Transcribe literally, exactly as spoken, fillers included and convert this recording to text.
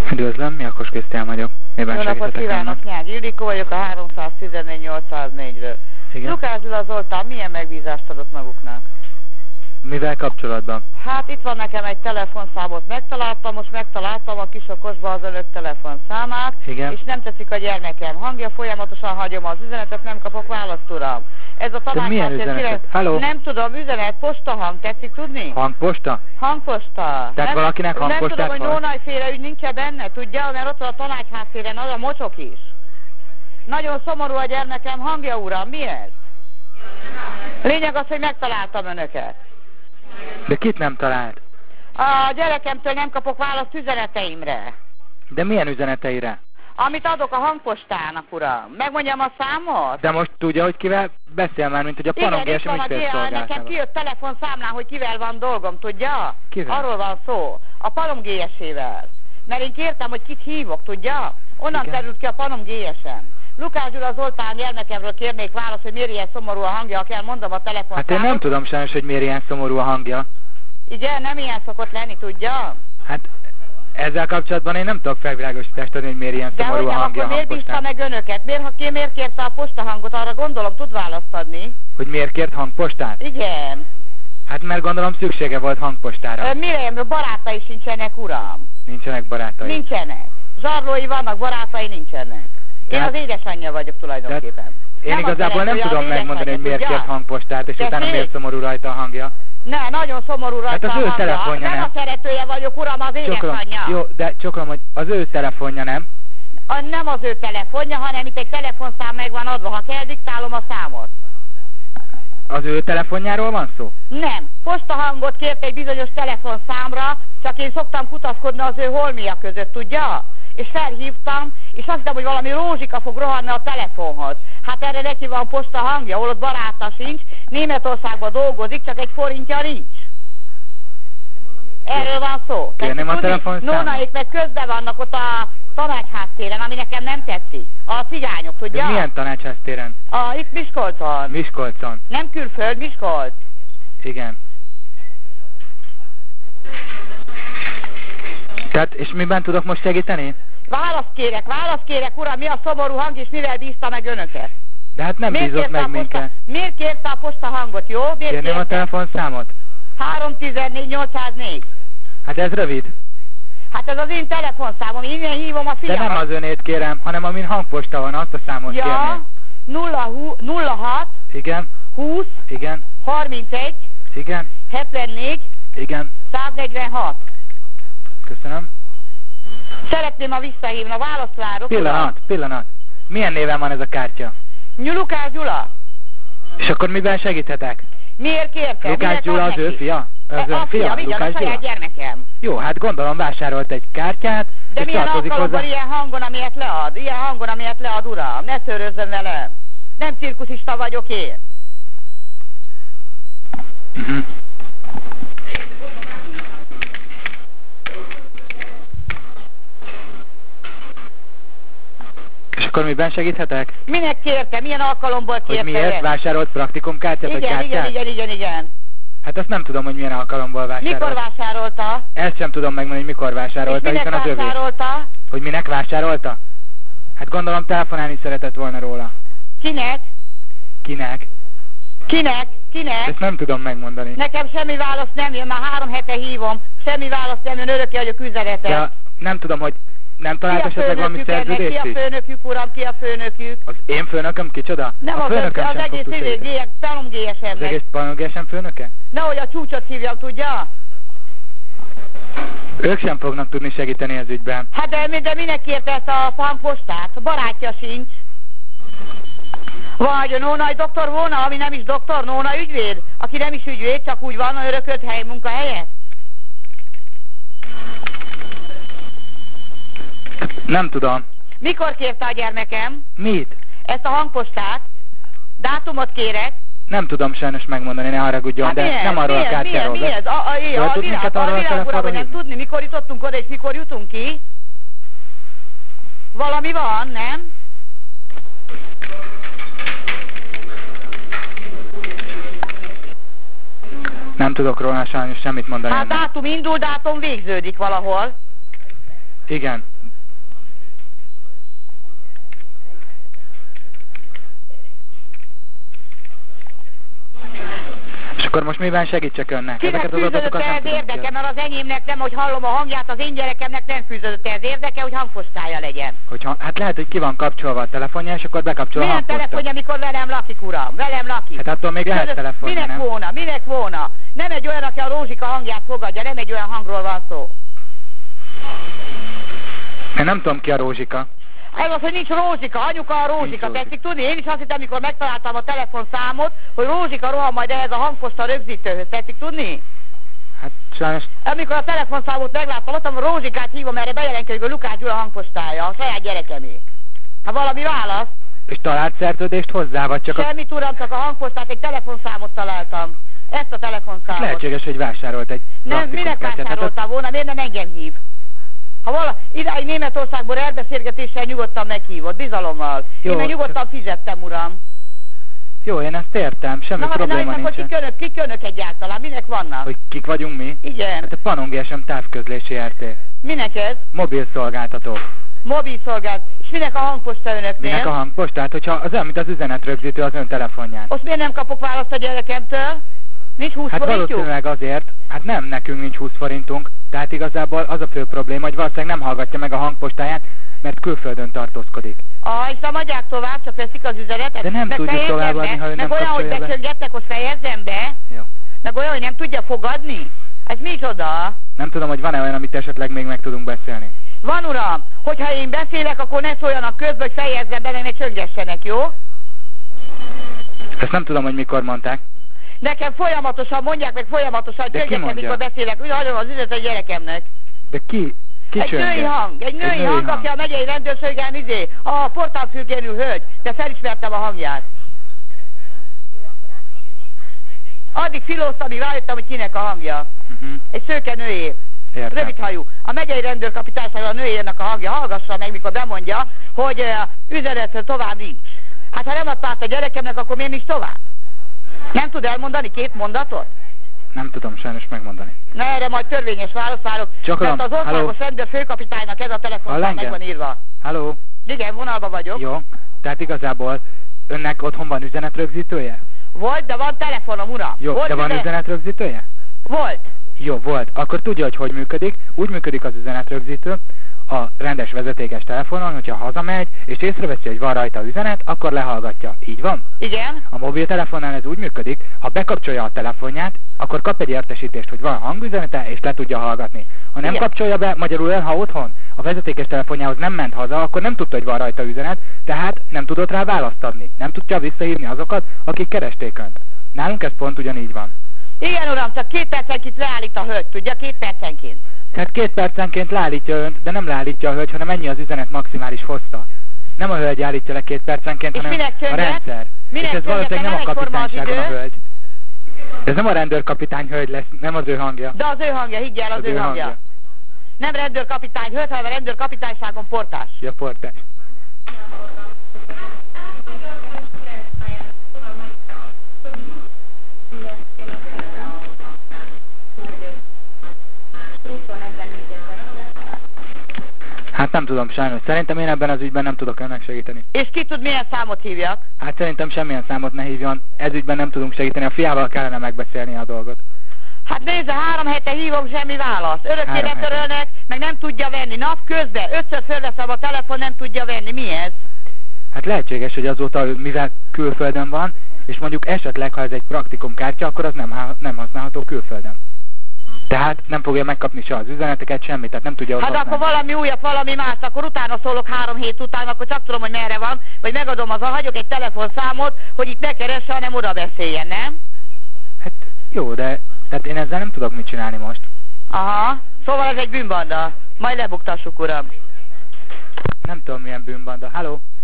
Üdvözlöm, Miakos Krisztián vagyok. Miben Jó napot kívánok, Nyágy Ildikó vagyok a háromszáztizennégy nyolcszáznégyről. Lukács Gyula Zoltán milyen megbízást adott maguknak? Mivel kapcsolatban? Hát itt van nekem egy telefonszámot, megtaláltam, most megtaláltam a kisokosba az önök telefonszámát, Igen. És nem teszik a gyermekem hangja, folyamatosan hagyom az üzenetet, nem kapok választ, uram. Ez a De milyen üzenetet? Halló? Nem tudom, üzenet, postahang, tetszik tudni? Hangposta? Hangposta. Tehát nem, valakinek hangpostát Nem tudom, hogy Nónajféle ügy nincs benne, tudja, mert ott van a tanácsháztéren az a mocsok is. Nagyon szomorú a gyermekem hangja, uram, mi ez? Lényeg az, hogy megtaláltam önöket. De kit nem talált? A gyerekemtől nem kapok választ üzeneteimre. De milyen üzeneteire? Amit adok a hangpostának, uram. Megmondjam a számot? De most tudja, hogy kivel beszél már, mint hogy a panongés sem ügyfélszolgálatával. Nekem kijött telefonszámlán, hogy kivel van dolgom, tudja? Kivel? Arról van szó. A Panom gé es-ével. Mert én kértem, hogy kit hívok, tudja? Onnan Igen. terült ki a Panom gé es-em. Lukács Gyula Zoltán gyermekemről kérnék választ, hogy miért ilyen szomorú a hangja, ha kell mondom a telefonszámot. Hát én nem tudom sajnos, hogy miért ilyen szomorú a hangja. Igen, nem ilyen szokott lenni, tudja? Hát ezzel kapcsolatban én nem tudok felvilágosítást adni, hogy miért ilyen De szomorú hogy a nem, hangja akkor a miért bízta hangpostán. meg önöket? Miért, ha ki, miért kérte a postahangot? Arra gondolom, tud választ adni. Hogy miért kért hangpostát? Igen. Hát mert gondolom szüksége volt hangpostára. Ö, mire, barátai sincsenek, uram? Nincsenek barátai. Nincsenek. Zsarlói vannak, barátai nincsenek. Én Tehát- az édesanyja vagyok tulajdonképpen. Én Nem igazából azt nem jelenti, tudom hogy az megmondani, hogy miért édesanyja, kért hangpostát, és Tessék? utána miért szomorú rajta a hangja. Ne, nagyon szomorú rajta Hát az a ő hangja. telefonja, Nem nem? a szeretője vagyok, uram, az Csokolom. édesanyja. Jó, de csokolom, hogy az ő telefonja, nem? A, nem az ő telefonja, hanem itt egy telefonszám meg van adva. Ha kell, diktálom a számot. Az ő telefonjáról van szó? Nem. Postahangot kért egy bizonyos telefonszámra, csak én szoktam kutaszkodni az ő holmia között, tudja? És felhívtam, és azt hittem, hogy valami rózsika fog rohanni a telefonhoz. Hát erre neki van postahangja, hol ott baráta sincs, Németországban dolgozik, csak egy forintja nincs. Erről van szó. Kérném a telefonszámot? Nónaik meg közben vannak ott a tanácsháztéren, ami nekem nem tetszik. A cigányok, tudja? De milyen tanácsháztéren? A, itt Miskolcon. Miskolcon. Nem külföld, Miskolc. Igen. Tehát, és miben tudok most segíteni? Választ kérek, választ kérek, uram, mi a szomorú hang, és mivel bízta meg önöket? De hát nem bízott kérte meg a minket. posta, miért kérte a postahangot, jó? Miért Kérném kérte? a telefonszámot? három tizennégy nyolcszáznégy. Hát ez rövid. Hát ez az én telefonszámom, innen hívom a De fiamat. nem az önét kérem, hanem amin hangposta van, azt a számot Ja, kérném. nulla hat, Igen, húsz, igen, harmincegy, igen, hetvennégy, igen. száznegyvenhat. Köszönöm. Szeretném, ha visszahívna, választ várok. Pillanat, pillanat. Milyen néven van ez a kártya? uram. Lukács Gyula. És akkor miben segíthetek? Miért kérte? Lukács Miért Gyula ad az ő neki? fia? Az E, ön a fia? fiam, igen, a Lukács saját Gyula? gyermekem. Jó, hát gondolom vásárolt egy kártyát, De és milyen tartozik alkalommal hozzá... ilyen hangon, amilyet lead? Ilyen hangon, amilyet lead, uram? Ne szőrözzön velem. Nem cirkuszista vagyok én. Uh-huh. És akkor miben segíthetek? Minek kérte? Milyen alkalomból kérte? Hogy miért ezt? vásárolt praktikum kártyát vagy Igen, kártyát? igen, igen, igen, igen. Hát azt nem tudom, hogy milyen alkalomból vásárolt. Mikor vásárolta? Ezt sem tudom megmondani, hogy mikor És vásárolta, minek hiszen az övé. vásárolta? Hogy minek vásárolta? Hát gondolom telefonálni szeretett volna róla. Kinek? Kinek? Kinek? Kinek? Ezt nem tudom megmondani. Nekem semmi válasz nem jön, már három hete hívom. Semmi válasz nem jön, örökké vagyok üzenetet. De nem tudom, hogy nem talált esetleg valami ennek? Ki szerződést a is? főnökük, uram? Ki a főnökük? Az én főnököm kicsoda? Nem a az, főnököm az sem fog egész tudni izé, segíteni. Panom gé Az es-emnek. egész panogesen főnöke? Nehogy a csúcsot hívjam, tudja? Ők sem fognak tudni segíteni ez ügyben. Hát de, de minek kérte ezt a hangpostát? A barátja sincs. Vagy a Nónai doktor volna, ami nem is doktor, Nóna ügyvéd? Aki nem is ügyvéd, csak úgy van örökölt hely munkahelyet? Nem tudom. Mikor kérte a gyermekem Mit? ezt a hangpostát? Dátumot kérek. Nem tudom sajnos megmondani, ne haragudjon, Hát de mi ez? nem arról mi a ez? kártyáról. Mi ez? Mi ez? A, a, a, a, tud világ, minket a arról a világ uram, telefonról hogy nem hívni? tudni, mikor jutottunk oda és mikor jutunk ki? Valami van, nem? Nem tudok róla sajnos semmit mondani. Hát ennek. dátum indul, dátum végződik valahol. Igen, akkor most miben segítsek önnek? Kinek Ezeket az fűződött adatokat nem ehhez tudom érdeke, ki. mert az enyémnek nem, hogy hallom a hangját, az én gyerekemnek nem fűződött ehhez érdeke, hogy hangpostája legyen. Hogyha, hát lehet, hogy ki van kapcsolva a telefonja, és akkor bekapcsol a Milyen hangposta. telefonja, amikor velem lakik, uram? Velem lakik. Hát attól még lehet Között- telefonja, Minek nem? volna? Minek volna? Nem egy olyan, aki a Rózsika hangját fogadja, nem egy olyan hangról van szó. Én nem tudom ki a Rózsika. Ez az, hogy nincs Rózsika, anyuka a Rózsika, Nincs Rózsika. tetszik tudni? Én is azt hittem, amikor megtaláltam a telefonszámot, hogy Rózsika rohan majd ehhez a hangposta rögzítőhöz, tetszik tudni? Hát sajnos Amikor a telefonszámot megláttam, ott a Rózsikát hívom, erre bejelentkezik, hogy Lukács Gyula hangpostája, a saját gyerekemé. Ha valami válasz, és talált szerződést hozzá, vagy csak a... semmit uram, csak a hangpostát, egy telefonszámot találtam. Ezt a telefonszámot. Lehetséges, hogy vásárolt egy Nem, minek praktikumkártyát. Hát vásároltál volna, miért nem engem hív? Ha vala, idáig Németországból elbeszélgetéssel nyugodtan meghívott, bizalommal. Jó, Én meg nyugodtan fizettem, uram. Jó, én ezt értem, semmi Na, na, probléma na, hogy nincsen. kik önök, kik önök egyáltalán, minek vannak? Hogy kik vagyunk mi? Igen. Hát a Panon gé es em távközlési er té. Minek ez? Mobil szolgáltató. Mobil szolgált. És minek a hangposta önöknél? Minek a hangpostát, hogyha az olyan, mint az üzenetrögzítő az ön telefonján. Azt miért nem kapok választ a gyerekemtől? Nincs húsz Hát forintjuk? valószínűleg azért, hát nem, nekünk nincs húsz forintunk, tehát igazából az a fő probléma, hogy valószínűleg nem hallgatja meg a hangpostáját, mert külföldön tartózkodik. Ah, és nem adják tovább, csak veszik az üzenetet? De nem meg tudjuk fejezzem továbbadni, be. ha ő nem meg olyan, hogy kapcsolja be. becsöngetnek, hogy fejezzem be? Jó. Meg olyan, hogy nem tudja fogadni? Ez micsoda? Nem tudom, hogy van-e olyan, amit esetleg még meg tudunk beszélni. Van, uram, hogyha én beszélek, akkor ne szóljanak közbe, hogy fejezzem be, meg ne csöngessenek, jó? Ezt nem tudom, hogy mikor mondták. Nekem folyamatosan mondják, meg folyamatosan De ki csöngesek, mondja? mikor beszélek. Úgy hagyom az üzenet a gyerekemnek. De ki? Ki Egy csönget? női hang, egy női női hang, hang. aki a megyei rendőrségen izé, a portálfülkén ül hölgy, de felismertem a hangját. Addig filóztam, amíg rájöttem, hogy kinek a hangja. Uh-huh. Egy szőke nőé. Értem. Rövidhajú. A megyei rendőrkapitányságon a nőjének a hangja. Hallgassa meg, mikor bemondja, hogy uh, üzenetről tovább nincs. Hát ha nem adta át a gyerekemnek, akkor miért nincs tovább? Nem tud elmondani két mondatot? Nem tudom sajnos megmondani. Na erre majd törvényes választ várok. Csak mert olyan- az országos halló? rendőr főkapitánynak ez a Hall telefonszám meg engem? van írva. Halló? Igen, vonalba vagyok. Jó. Tehát igazából önnek otthon van üzenetrögzítője? Volt, de van telefonom, uram. Jó, Volt de van üzenet- üzenetrögzítője? Volt. Jó, volt. Akkor tudja, hogy hogy működik. Úgy működik az üzenetrögzítő a rendes vezetékes telefonon, hogyha hazamegy, és észreveszi, hogy van rajta üzenet, akkor lehallgatja. Így van? Igen. A mobiltelefonnál ez úgy működik, ha bekapcsolja a telefonját, akkor kap egy értesítést, hogy van hangüzenete, és le tudja hallgatni. Ha nem Igen. kapcsolja be, magyarul ön, ha otthon a vezetékes telefonjához nem ment haza, akkor nem tudta, hogy van rajta üzenet, tehát nem tudott rá választ adni. Nem tudja visszahívni azokat, akik keresték önt. Nálunk ez pont ugyanígy van. Igen, uram, csak két percenként leállít a hölgy, tudja, két percenként. Tehát két percenként leállítja önt, de nem leállítja a hölgy, hanem ennyi az üzenet maximális hossza. Nem a hölgy állítja le két percenként, És hanem minek a csönget? rendszer. Minek És ez csönget? valószínűleg nem a Nem egyforma az kapitányságon a idő? hölgy. Ez nem a rendőrkapitány hölgy lesz, nem az ő hangja. De az ő hangja, higgyel, az, Az ő ő hangja. hangja. Nem rendőrkapitány hölgy, hanem a rendőrkapitányságon portás. Ja, portás. Hát nem tudom sajnos. Szerintem én ebben az ügyben nem tudok önnek segíteni. És ki tud milyen számot hívjak? Hát szerintem semmilyen számot ne hívjon. Ez ügyben nem tudunk segíteni. A fiával kellene megbeszélni a dolgot. Hát nézze, három hete hívom, semmi válasz. Örökké Három hete. letörölnek, meg nem tudja venni. Nap közben, ötször fölveszem a telefon, nem tudja venni. Mi ez? Hát lehetséges, hogy azóta, mivel külföldön van, és mondjuk esetleg, ha ez egy praktikumkártya, akkor az nem, há- nem használható külföldön. Tehát nem fogja megkapni se az üzeneteket, semmit, tehát nem tudja ott Hát használni. akkor valami újabb, valami más, akkor utána szólok három hét után, akkor csak tudom, hogy merre van, vagy megadom az, hagyok egy telefonszámot, hogy itt ne keresse, hanem oda beszéljen, nem? Hát jó, de tehát én ezzel nem tudok mit csinálni most. Aha, szóval ez egy bűnbanda. Majd lebuktassuk, uram. Nem tudom milyen bűnbanda. Halló?